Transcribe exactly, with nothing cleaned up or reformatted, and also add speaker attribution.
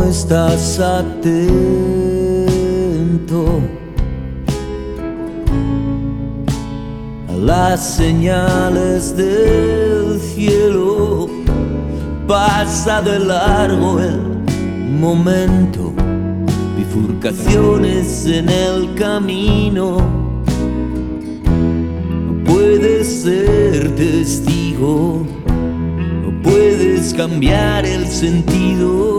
Speaker 1: estás atento a las señales del cielo, pasa de largo el momento, bifurcaciones en el camino. No puedes ser testigo, no puedes cambiar el sentido.